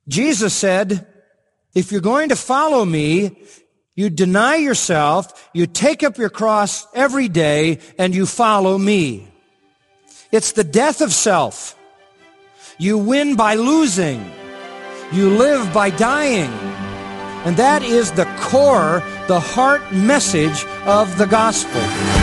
Jesus said, if you're going to follow me, you deny yourself, you take up your cross every day, and you follow me. It's the death of self. You win by losing. You live by dying. And that is the core, the heart message of the gospel.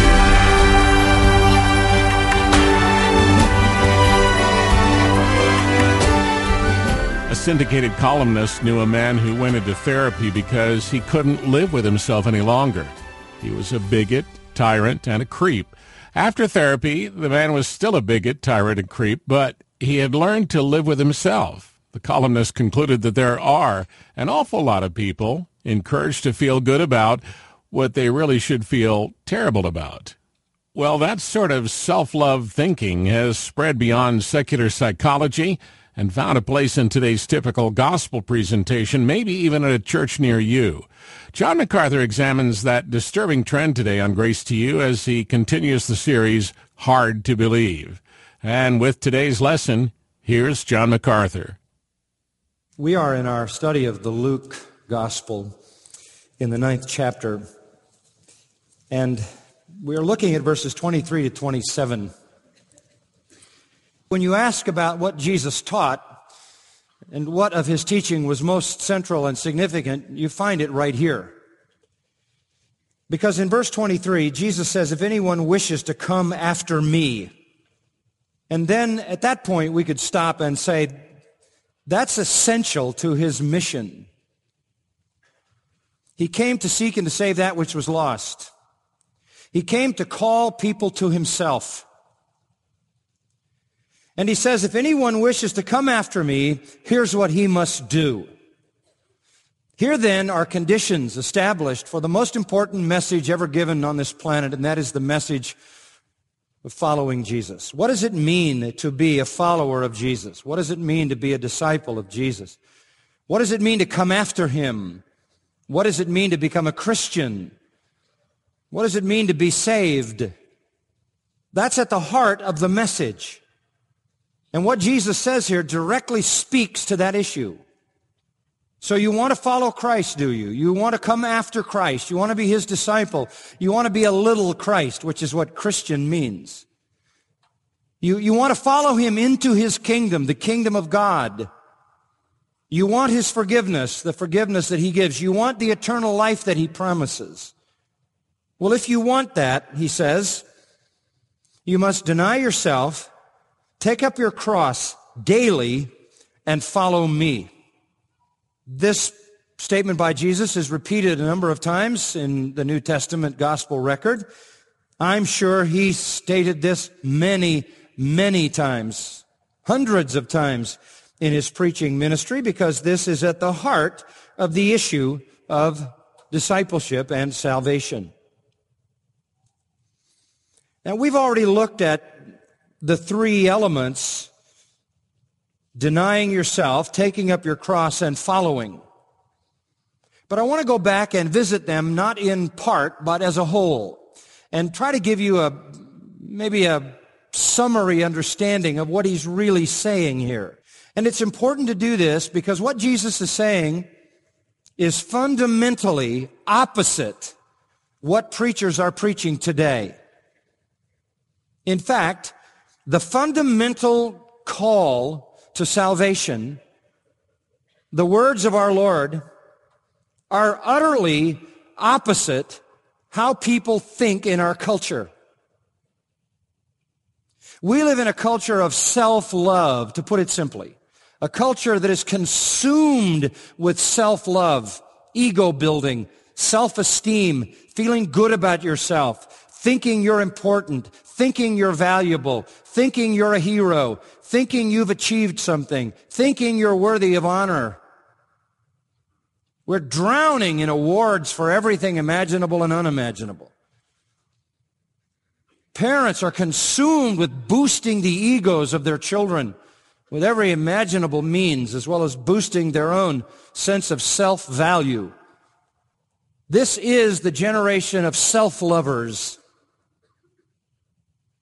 A syndicated columnist knew a man who went into therapy because he couldn't live with himself any longer. He was a bigot, tyrant, and a creep. After therapy, the man was still a bigot, tyrant, and creep, but he had learned to live with himself. The columnist concluded that there are an awful lot of people encouraged to feel good about what they really should feel terrible about. Well, that sort of self-love thinking has spread beyond secular psychology and found a place in today's typical gospel presentation, maybe even at a church near you. John MacArthur examines that disturbing trend today on Grace to You as he continues the series, Hard to Believe. And with today's lesson, here's John MacArthur. We are in our study of the Luke Gospel in the 9th chapter, and we're looking at verses 23 to 27. When you ask about what Jesus taught and what of his teaching was most central and significant, you find it right here. Because in verse 23, Jesus says, if anyone wishes to come after me, and then at that point we could stop and say, that's essential to his mission. He came to seek and to save that which was lost. He came to call people to himself. And he says, if anyone wishes to come after me, here's what he must do. Here then are conditions established for the most important message ever given on this planet, and that is the message of following Jesus. What does it mean to be a follower of Jesus? What does it mean to be a disciple of Jesus? What does it mean to come after him? What does it mean to become a Christian? What does it mean to be saved? That's at the heart of the message. And what Jesus says here directly speaks to that issue. So you want to follow Christ, do you? You want to come after Christ. You want to be his disciple. You want to be a little Christ, which is what Christian means. You want to follow him into his kingdom, the kingdom of God. You want his forgiveness, the forgiveness that he gives. You want the eternal life that he promises. Well, if you want that, he says, you must deny yourself, take up your cross daily, and follow me. This statement by Jesus is repeated a number of times in the New Testament gospel record. I'm sure he stated this many, many times, hundreds of times in his preaching ministry, because this is at the heart of the issue of discipleship and salvation. Now, we've already looked at the three elements: denying yourself, taking up your cross, and following. But I want to go back and visit them not in part, but as a whole, and try to give you maybe a summary understanding of what he's really saying here. And it's important to do this because what Jesus is saying is fundamentally opposite what preachers are preaching today. In fact, the fundamental call to salvation, the words of our Lord, are utterly opposite how people think in our culture. We live in a culture of self-love, to put it simply. A culture that is consumed with self-love, ego-building, self-esteem, feeling good about yourself, thinking you're important, thinking you're valuable, thinking you're a hero, thinking you've achieved something, thinking you're worthy of honor. We're drowning in awards for everything imaginable and unimaginable. Parents are consumed with boosting the egos of their children with every imaginable means, as well as boosting their own sense of self-value. This is the generation of self-lovers.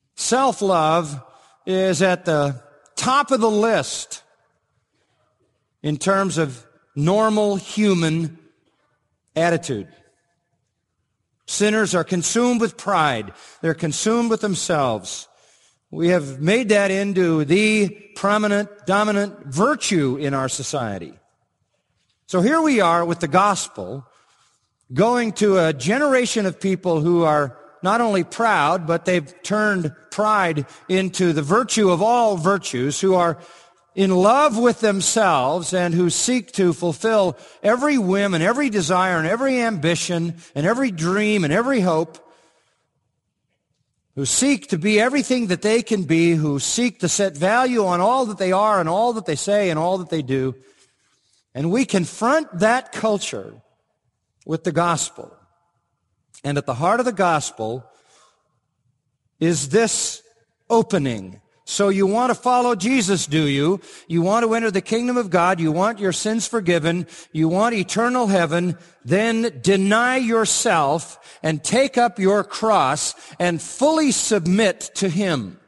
Self-love is at the top of the list in terms of normal human attitude. Sinners are consumed with pride. They're consumed with themselves. We have made that into the prominent, dominant virtue in our society. So here we are with the gospel, going to a generation of people who are not only proud, but they've turned pride into the virtue of all virtues, who are in love with themselves and who seek to fulfill every whim and every desire and every ambition and every dream and every hope, who seek to be everything that they can be, who seek to set value on all that they are and all that they say and all that they do. And we confront that culture with the gospel. And at the heart of the gospel is this opening. So you want to follow Jesus, do you? You want to enter the kingdom of God. You want your sins forgiven. You want eternal heaven. Then deny yourself and take up your cross and fully submit to Him.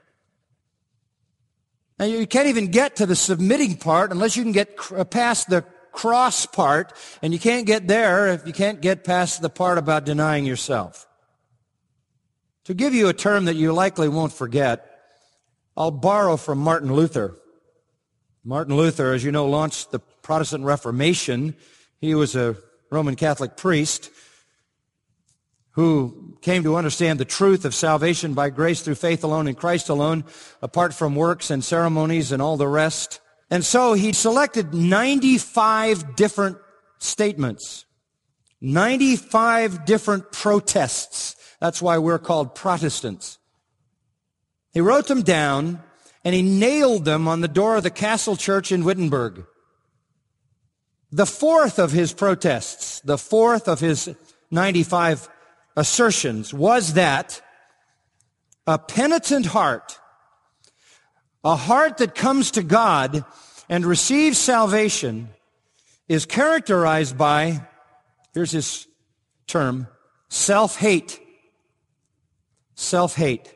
Now, you can't even get to the submitting part unless you can get past the cross part, and you can't get there if you can't get past the part about denying yourself. To give you a term that you likely won't forget, I'll borrow from Martin Luther. Martin Luther, as you know, launched the Protestant Reformation. He was a Roman Catholic priest who came to understand the truth of salvation by grace through faith alone in Christ alone, apart from works and ceremonies and all the rest. And so he selected 95 different statements, 95 different protests. That's why we're called Protestants. He wrote them down, and he nailed them on the door of the Castle Church in Wittenberg. The fourth of his protests, the fourth of his 95 assertions, was that a penitent heart, a heart that comes to God and receives salvation, is characterized by, here's his term, self-hate. Self-hate.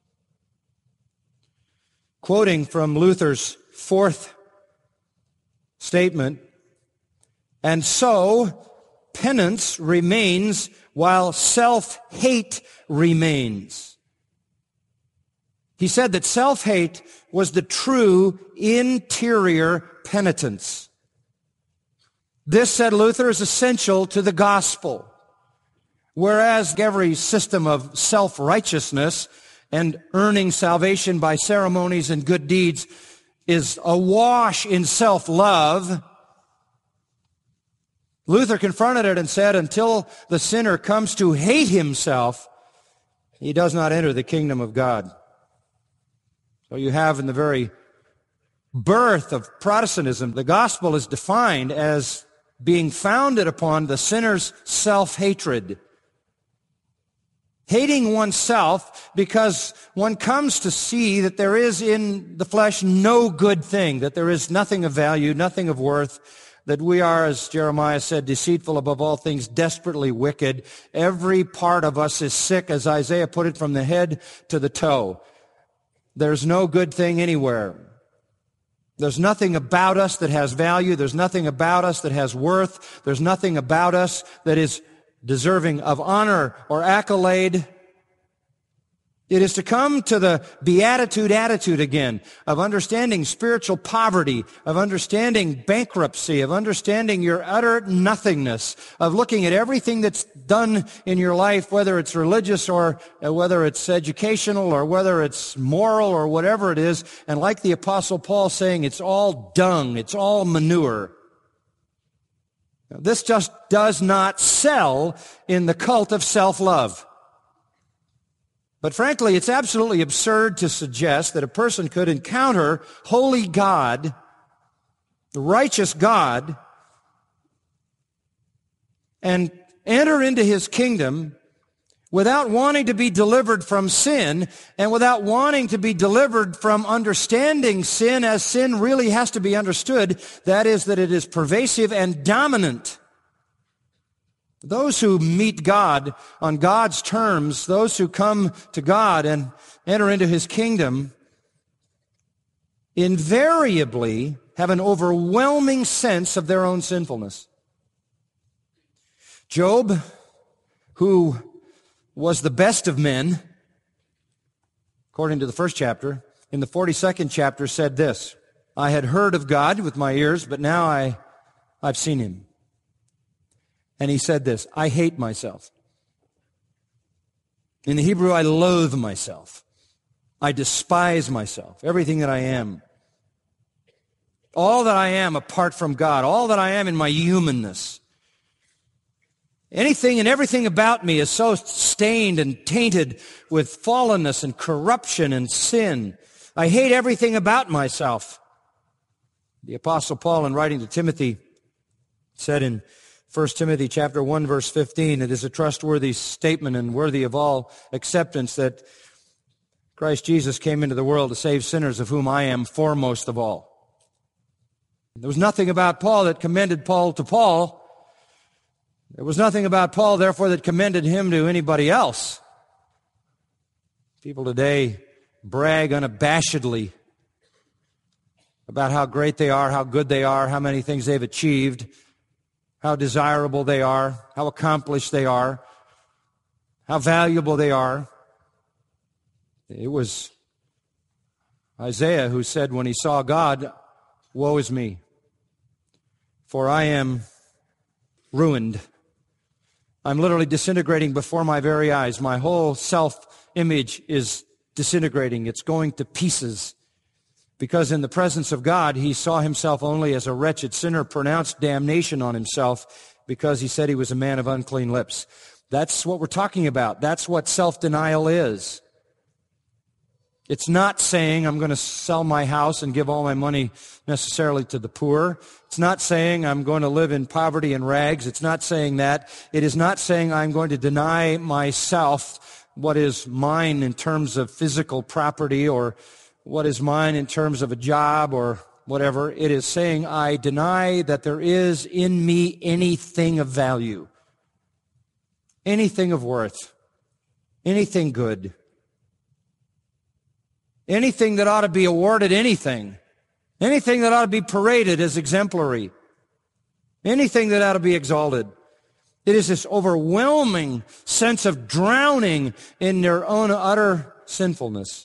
Quoting from Luther's fourth statement, and so penance remains while self-hate remains. He said that self-hate was the true interior penitence. This, said Luther, is essential to the gospel. Whereas every system of self-righteousness and earning salvation by ceremonies and good deeds is awash in self-love, Luther confronted it and said, until the sinner comes to hate himself, he does not enter the kingdom of God. So you have in the very birth of Protestantism, the gospel is defined as being founded upon the sinner's self-hatred. Hating oneself because one comes to see that there is in the flesh no good thing, that there is nothing of value, nothing of worth, that we are, as Jeremiah said, deceitful above all things, desperately wicked. Every part of us is sick, as Isaiah put it, from the head to the toe. There's no good thing anywhere. There's nothing about us that has value. There's nothing about us that has worth. There's nothing about us that is deserving of honor or accolade. It is to come to the beatitude attitude again, of understanding spiritual poverty, of understanding bankruptcy, of understanding your utter nothingness, of looking at everything that's done in your life, whether it's religious or whether it's educational or whether it's moral or whatever it is, and like the Apostle Paul saying, it's all dung, it's all manure. Now, this just does not sell in the cult of self-love. But frankly, it's absolutely absurd to suggest that a person could encounter holy God, the righteous God, and enter into His kingdom without wanting to be delivered from sin and without wanting to be delivered from understanding sin as sin really has to be understood. That is, that it is pervasive and dominant. Those who meet God on God's terms, those who come to God and enter into His kingdom, invariably have an overwhelming sense of their own sinfulness. Job, who was the best of men, according to the first chapter, in the 42nd chapter said this, I had heard of God with my ears, but now I've seen him. And he said this, I hate myself. In the Hebrew, I loathe myself. I despise myself, everything that I am. All that I am apart from God, all that I am in my humanness. Anything and everything about me is so stained and tainted with fallenness and corruption and sin. I hate everything about myself. The Apostle Paul, in writing to Timothy, said in 1 Timothy chapter 1, verse 15, it is a trustworthy statement and worthy of all acceptance that Christ Jesus came into the world to save sinners, of whom I am foremost of all. There was nothing about Paul that commended Paul to Paul. There was nothing about Paul, therefore, that commended him to anybody else. People today brag unabashedly about how great they are, how good they are, how many things they've achieved, how desirable they are, how accomplished they are, how valuable they are. It was Isaiah who said when he saw God, woe is me, for I am ruined. I'm literally disintegrating before my very eyes. My whole self-image is disintegrating. It's going to pieces. Because in the presence of God, he saw himself only as a wretched sinner, pronounced damnation on himself because he said he was a man of unclean lips. That's what we're talking about. That's what self-denial is. It's not saying I'm going to sell my house and give all my money necessarily to the poor. It's not saying I'm going to live in poverty and rags. It's not saying that. It is not saying I'm going to deny myself what is mine in terms of physical property or what is mine in terms of a job or whatever. It is saying I deny that there is in me anything of value, anything of worth, anything good. Anything that ought to be awarded anything that ought to be paraded as exemplary, anything that ought to be exalted. It is this overwhelming sense of drowning in their own utter sinfulness.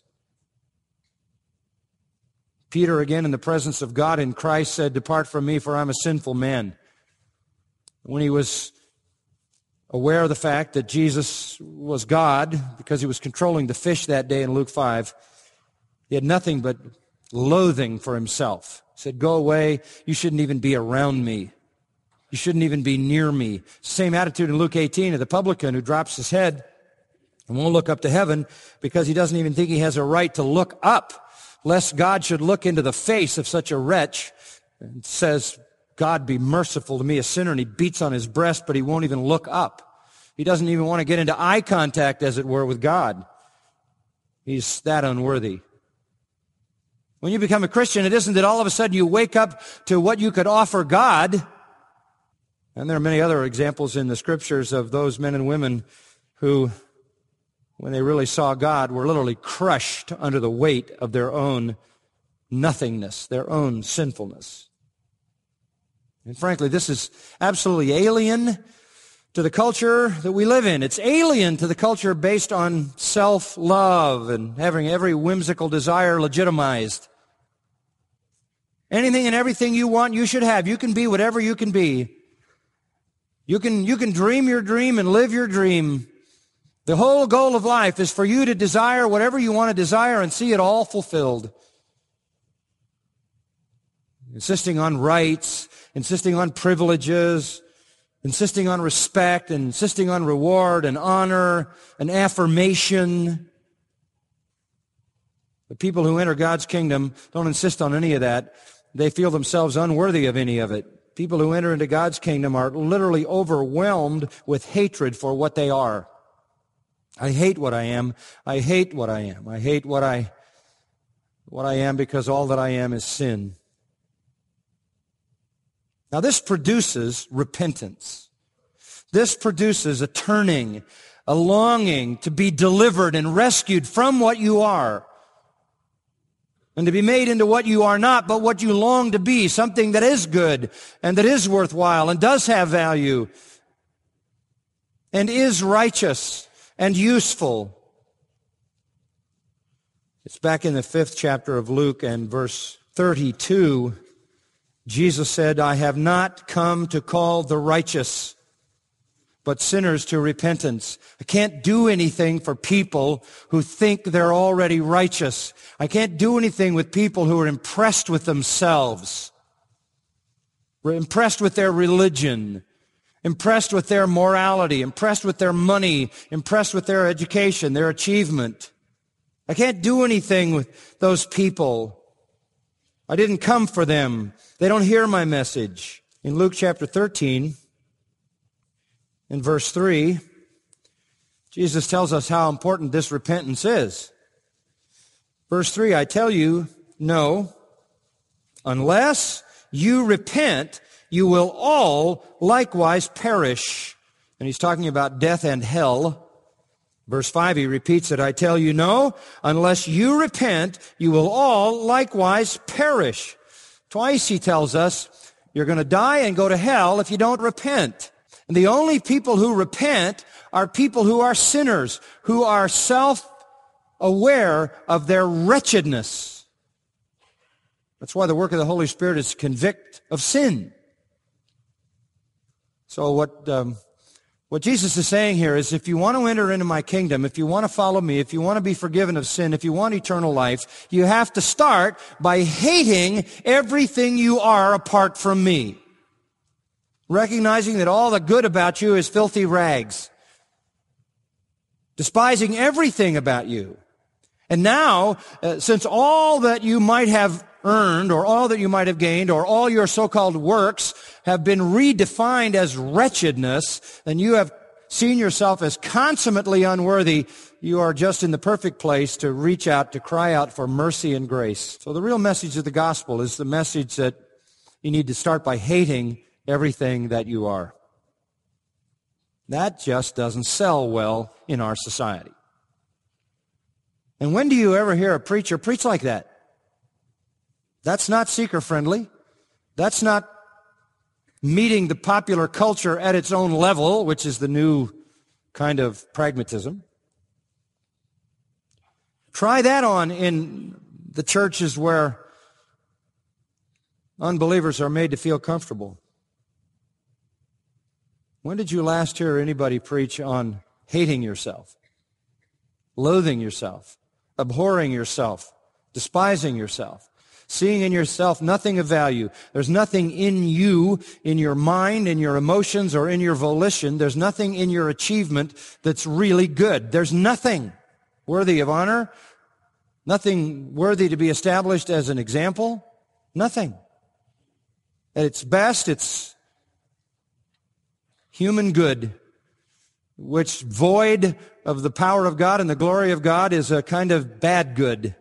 Peter, again, in the presence of God in Christ, said, depart from me, for I'm a sinful man. When he was aware of the fact that Jesus was God, because he was controlling the fish that day in Luke 5, he had nothing but loathing for himself. He said, go away. You shouldn't even be around me. You shouldn't even be near me. Same attitude in Luke 18 of the publican who drops his head and won't look up to heaven because he doesn't even think he has a right to look up, lest God should look into the face of such a wretch and says, God be merciful to me, a sinner, and he beats on his breast, but he won't even look up. He doesn't even want to get into eye contact, as it were, with God. He's that unworthy. When you become a Christian, it isn't that all of a sudden you wake up to what you could offer God. And there are many other examples in the Scriptures of those men and women who, when they really saw God, were literally crushed under the weight of their own nothingness, their own sinfulness. And frankly, this is absolutely alien to the culture that we live in. It's alien to the culture based on self-love and having every whimsical desire legitimized. Anything and everything you want, you should have. You can be whatever you can be. You can dream your dream and live your dream. The whole goal of life is for you to desire whatever you want to desire and see it all fulfilled. Insisting on rights, insisting on privileges, insisting on respect, and insisting on reward and honor and affirmation. The people who enter God's kingdom don't insist on any of that. They feel themselves unworthy of any of it. People who enter into God's kingdom are literally overwhelmed with hatred for what they are. I hate what I am. I hate what I am. I hate what I am because all that I am is sin. Now this produces repentance. This produces a turning, a longing to be delivered and rescued from what you are. and to be made into what you are not, but what you long to be, something that is good and that is worthwhile and does have value and is righteous and useful. It's back in the 5th chapter of Luke and verse 32. Jesus said, I have not come to call the righteous, but sinners to repentance. I can't do anything for people who think they're already righteous. I can't do anything with people who are impressed with themselves, impressed with their religion, impressed with their morality, impressed with their money, impressed with their education, their achievement. I can't do anything with those people. I didn't come for them. They don't hear my message. In Luke chapter 13, in verse 3, Jesus tells us how important this repentance is. Verse 3, I tell you, no, unless you repent, you will all likewise perish. And he's talking about death and hell. Verse 5, he repeats it, I tell you, no, unless you repent, you will all likewise perish. Twice he tells us, you're going to die and go to hell if you don't repent. And the only people who repent are people who are sinners, who are self-aware of their wretchedness. That's why the work of the Holy Spirit is to convict of sin. So what Jesus is saying here is, if you want to enter into my kingdom, if you want to follow me, if you want to be forgiven of sin, if you want eternal life, you have to start by hating everything you are apart from me. Recognizing that all the good about you is filthy rags. Despising everything about you. And now, since all that you might have earned, or all that you might have gained, or all your so-called works have been redefined as wretchedness, and you have seen yourself as consummately unworthy, you are just in the perfect place to reach out, to cry out for mercy and grace. So the real message of the gospel is the message that you need to start by hating everything that you are. That just doesn't sell well in our society. And when do you ever hear a preacher preach like that? That's not seeker-friendly. That's not meeting the popular culture at its own level, which is the new kind of pragmatism. Try that on in the churches where unbelievers are made to feel comfortable. When did you last hear anybody preach on hating yourself, loathing yourself, abhorring yourself, despising yourself, seeing in yourself nothing of value? There's nothing in you, in your mind, in your emotions, or in your volition. There's nothing in your achievement that's really good. There's nothing worthy of honor, nothing worthy to be established as an example, nothing. At its best, it's human good, which void of the power of God and the glory of God is a kind of bad good.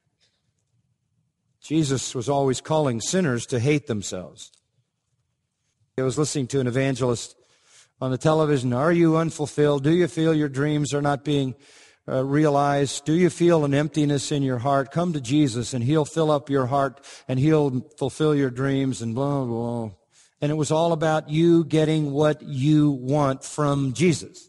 Jesus was always calling sinners to hate themselves. I was listening to an evangelist on the television. Are you unfulfilled? Do you feel your dreams are not being realized? Do you feel an emptiness in your heart? Come to Jesus and He'll fill up your heart and He'll fulfill your dreams and blah, blah. And it was all about you getting what you want from Jesus.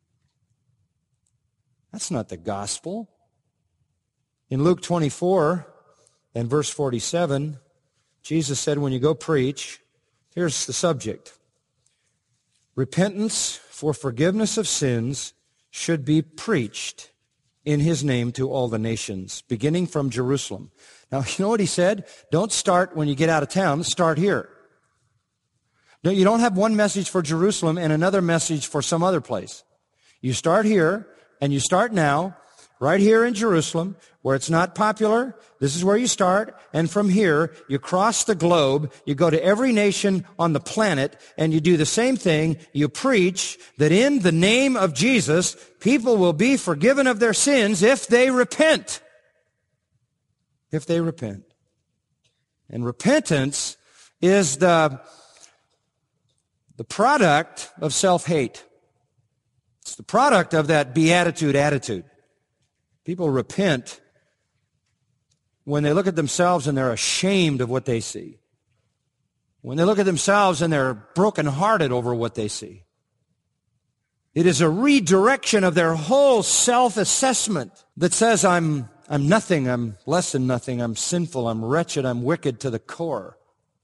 That's not the gospel. In Luke 24 and verse 47, Jesus said, when you go preach, here's the subject. Repentance for forgiveness of sins should be preached in His name to all the nations, beginning from Jerusalem. Now, you know what He said? Don't start when you get out of town. Start here. No, you don't have one message for Jerusalem and another message for some other place. You start here, and you start now, right here in Jerusalem, where it's not popular. This is where you start. And from here, you cross the globe. You go to every nation on the planet, and you do the same thing. You preach that in the name of Jesus, people will be forgiven of their sins if they repent. If they repent. And repentance is the product of self-hate. It's the product of that beatitude attitude. People repent when they look at themselves and they're ashamed of what they see. When they look at themselves and they're brokenhearted over what they see. It is a redirection of their whole self-assessment that says, I'm nothing, I'm less than nothing, I'm sinful, I'm wretched, I'm wicked to the core.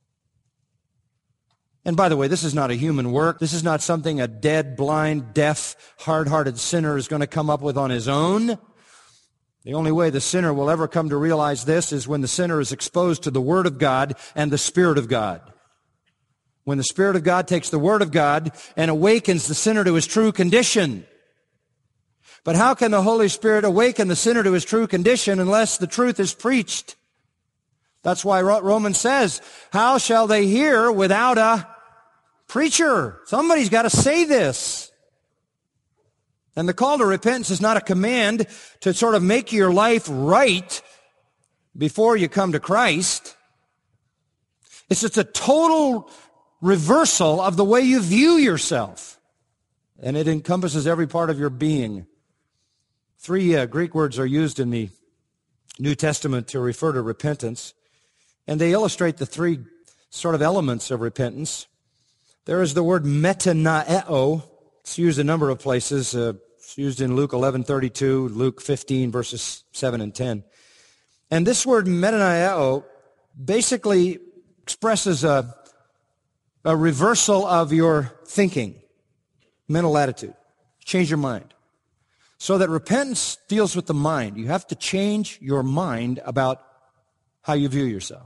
And by the way, this is not a human work. This is not something a dead, blind, deaf, hard-hearted sinner is going to come up with on his own. The only way the sinner will ever come to realize this is when the sinner is exposed to the Word of God and the Spirit of God. When the Spirit of God takes the Word of God and awakens the sinner to his true condition. But how can the Holy Spirit awaken the sinner to his true condition unless the truth is preached? That's why Romans says, how shall they hear without a preacher? Somebody's got to say this. And the call to repentance is not a command to sort of make your life right before you come to Christ. It's just a total reversal of the way you view yourself. And it encompasses every part of your being. 3 Greek words are used in the New Testament to refer to repentance. And they illustrate the 3 sort of elements of repentance. There is the word metanoeo. It's used a number of places. It's used in Luke 11:32, Luke 15, verses 7 and 10. And this word metanoeo basically expresses a reversal of your thinking, mental attitude. Change your mind. So that repentance deals with the mind. You have to change your mind about how you view yourself.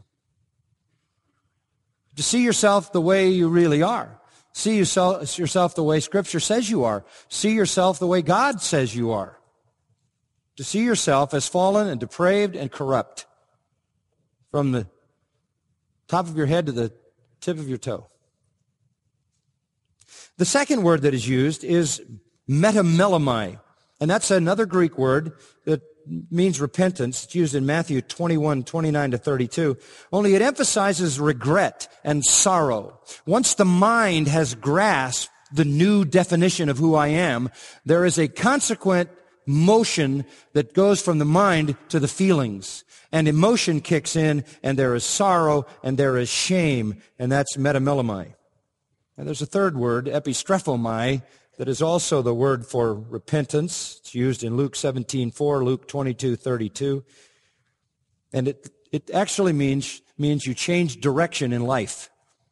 To see yourself the way you really are. See yourself the way Scripture says you are. See yourself the way God says you are. To see yourself as fallen and depraved and corrupt. From the top of your head to the tip of your toe. The second word that is used is metamelomai. And that's another Greek word that means repentance. It's used in Matthew 21:29-32. Only it emphasizes regret and sorrow. Once the mind has grasped the new definition of who I am, there is a consequent motion that goes from the mind to the feelings. And emotion kicks in, and there is sorrow, and there is shame, and that's metamelomai. And there's a third word, epistrepomai, that is also the word for repentance. It's used in Luke 17:4, Luke 22:32. And it actually means you change direction in life.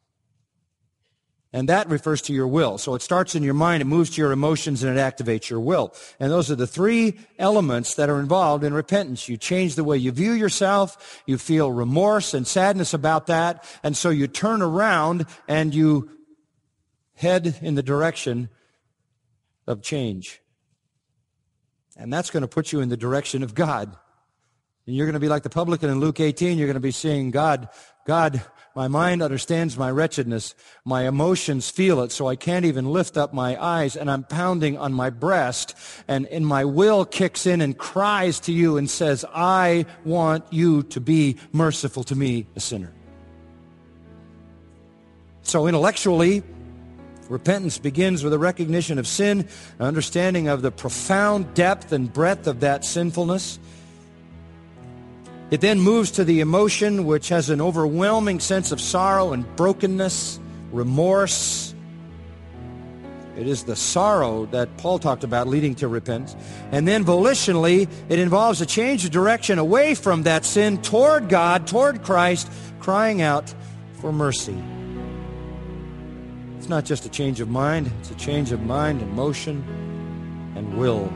And that refers to your will. So it starts in your mind, it moves to your emotions, and it activates your will. And those are the 3 elements that are involved in repentance. You change the way you view yourself, you feel remorse and sadness about that, and so you turn around and you head in the direction of change. And that's going to put you in the direction of God. And you're going to be like the publican in Luke 18. You're going to be saying, God, my mind understands my wretchedness. My emotions feel it, so I can't even lift up my eyes, and I'm pounding on my breast. And my will kicks in and cries to you and says, I want you to be merciful to me, a sinner. So intellectually, repentance begins with a recognition of sin, an understanding of the profound depth and breadth of that sinfulness. It then moves to the emotion, which has an overwhelming sense of sorrow and brokenness, remorse. It is the sorrow that Paul talked about leading to repentance. And then volitionally, it involves a change of direction away from that sin toward God, toward Christ, crying out for mercy. It's not just a change of mind, it's a change of mind, emotion, and will.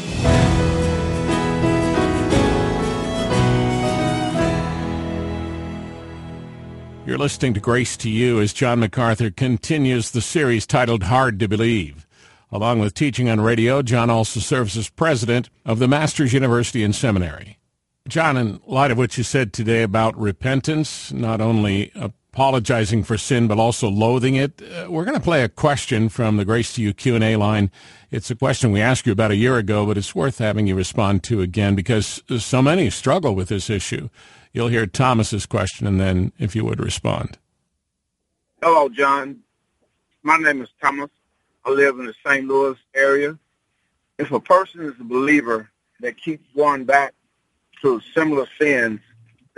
You're listening to Grace to You as John MacArthur continues the series titled Hard to Believe. Along with teaching on radio, John also serves as president of the Masters University and Seminary. John, in light of what you said today about repentance, not only apologizing for sin, but also loathing it, we're going to play a question from the Grace to You Q&A line. It's a question we asked you about a year ago, but it's worth having you respond to again because so many struggle with this issue. You'll hear Thomas's question, and then if you would respond. Hello, John. My name is Thomas. I live in the St. Louis area. If a person is a believer that keeps going back to similar sins,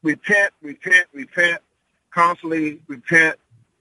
repent, constantly repent,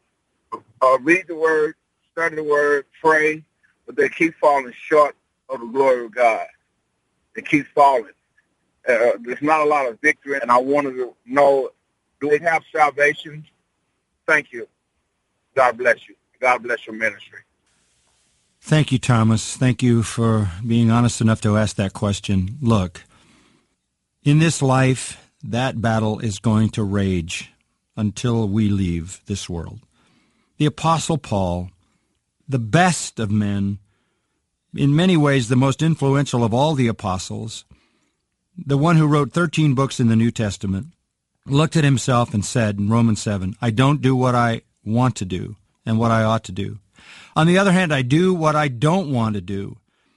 read the Word, study the Word, pray, but they keep falling short of the glory of God. They keep falling. There's not a lot of victory, and I wanted to know, do they have salvation? Thank you. God bless you. God bless your ministry. Thank you, Thomas. Thank you for being honest enough to ask that question. Look, in this life, that battle is going to rage until we leave this world. The Apostle Paul, the best of men, in many ways the most influential of all the apostles, the one who wrote 13 books in the New Testament, looked at himself and said in Romans 7, I don't do what I want to do and what I ought to do. On the other hand, I do what I don't want to do.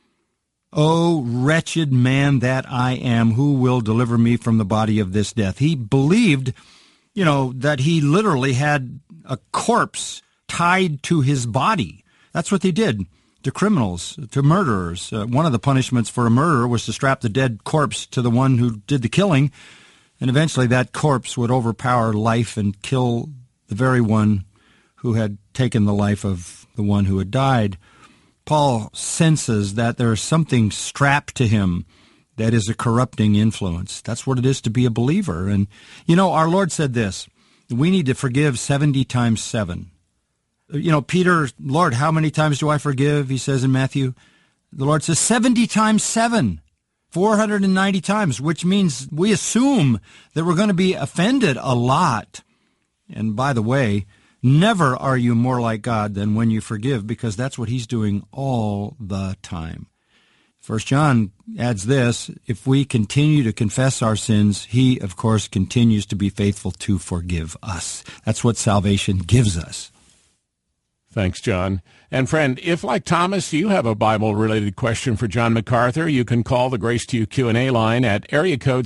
O wretched man that I am, who will deliver me from the body of this death? He believed, that he literally had a corpse tied to his body. That's what they did to criminals, to murderers. One of the punishments for a murderer was to strap the dead corpse to the one who did the killing, and eventually that corpse would overpower life and kill the very one who had taken the life of the one who had died. Paul senses that there is something strapped to him that is a corrupting influence. That's what it is to be a believer. And, our Lord said this, we need to forgive 70 times 7. Peter, Lord, how many times do I forgive? He says in Matthew. The Lord says 70 times 7, 490 times, which means we assume that we're going to be offended a lot. And by the way, never are you more like God than when you forgive, because that's what he's doing all the time. 1 John adds this, if we continue to confess our sins, he, of course, continues to be faithful to forgive us. That's what salvation gives us. Thanks, John. And friend, if like Thomas, you have a Bible-related question for John MacArthur, you can call the Grace to You Q&A line at area code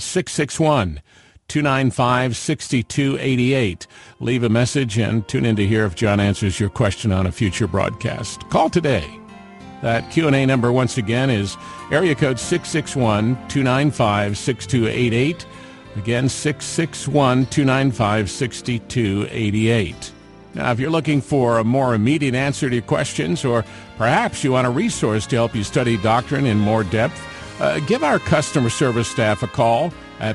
661-295-6288. Leave a message and tune in to hear if John answers your question on a future broadcast. Call today. That Q&A number, once again, is area code 661-295-6288. Again, 661-295-6288. Now, if you're looking for a more immediate answer to your questions, or perhaps you want a resource to help you study doctrine in more depth, give our customer service staff a call at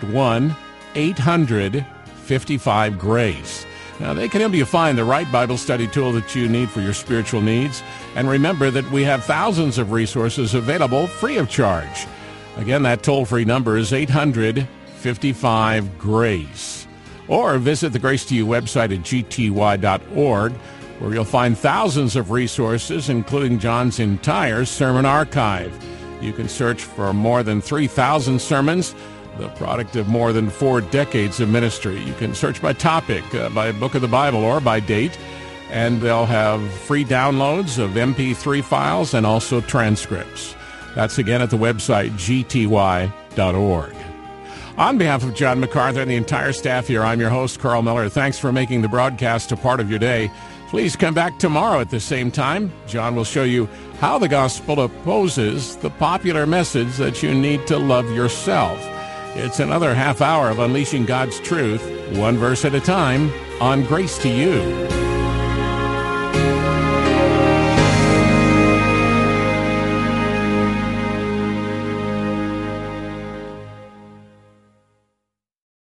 1-800-55-GRACE. Now, they can help you find the right Bible study tool that you need for your spiritual needs. And remember that we have thousands of resources available free of charge. Again, that toll-free number is 800-55-GRACE. Or visit the Grace to You website at gty.org, where you'll find thousands of resources, including John's entire sermon archive. You can search for more than 3,000 sermons, the product of more than 4 decades of ministry. You can search by topic, by book of the Bible, or by date, and they'll have free downloads of MP3 files and also transcripts. That's again at the website gty.org. On behalf of John MacArthur and the entire staff here, I'm your host, Carl Miller. Thanks for making the broadcast a part of your day. Please come back tomorrow at the same time. John will show you how the gospel opposes the popular message that you need to love yourself. It's another half hour of unleashing God's truth, one verse at a time, on Grace to You.